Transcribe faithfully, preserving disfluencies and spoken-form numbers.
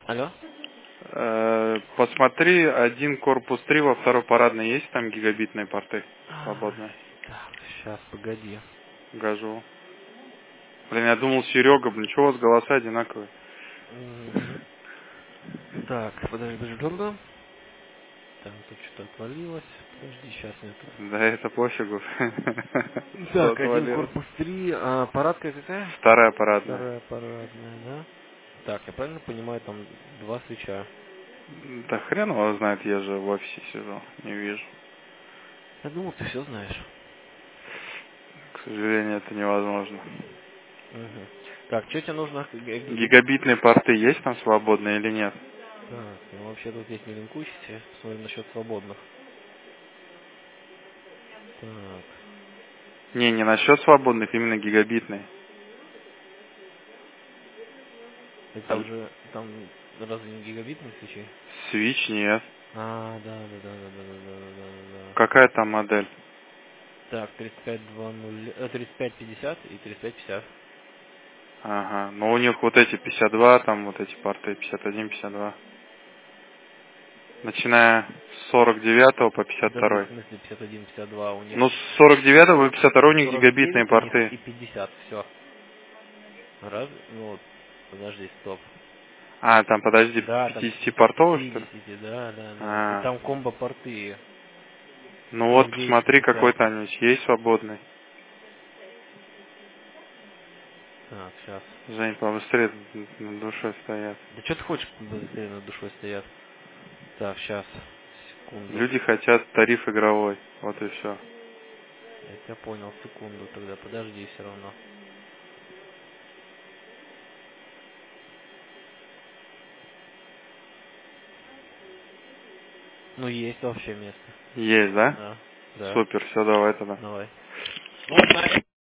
Алло? Э, Посмотри, один корпус три во второй парадной есть там гигабитные порты Ай, свободные? так, сейчас, погоди. Гажу. Блин, я думал, Серега, блин, чего у вас голоса одинаковые? Мгм. Так, подожди, подожди, подожди. Там тут что-то отвалилось. Подожди, сейчас мне тут. Да это пофигу. Что Так, один отвалилось? корпус три, а парадка какая? Вторая парадная. Вторая парадная, да? Так, я правильно понимаю, там два свеча. Да хрен его знает, я же в офисе сижу, не вижу. Я думал, ты все знаешь. К сожалению, это невозможно. Угу. Так, что тебе нужно? Г- г- Гигабитные порты есть там свободные или нет? Так, ну вообще тут есть не линкующиеся. Посмотрим насчет свободных. Так, Не, не насчет свободных, именно гигабитные. это А уже там разве не гигабитные свечи? Switch нет. А, да, да, да, да, да, да, да, да, да, да. Какая там модель? Так, тридцать пять двадцать, э, тридцать пять пятьдесят и тридцать пять пятьдесят. Ага, но у них вот эти пятьдесят два, там вот эти порты пятьдесят один, пятьдесят два. Начиная с сорок девятого по пятьдесят Подожди, в второй. смысле пятьдесят один пятьдесят два у них Ну, с сорок девятого по пятьдесят второй у них сорок гигабитные девять у них порты. и пятьдесят, все. Раз, ну, вот, подожди, стоп. А, там, подожди, Да, там пятидесятипортовый, что ли? пятьдесят, да, да, да. И А, там комбо-порты ну вот, сорок девять и посмотри, какой пятьдесят. там есть, есть свободный. Так, сейчас. Жень, побыстрее, над душой стоят. Да что ты хочешь, быстрее над душой стоят? Так, сейчас, секунду. Люди хотят тариф игровой, вот и все. Я тебя понял, секунду тогда, подожди все равно. Ну, есть вообще место. Есть, да? Да, да, Супер, все, давай тогда. давай. Ну, вот,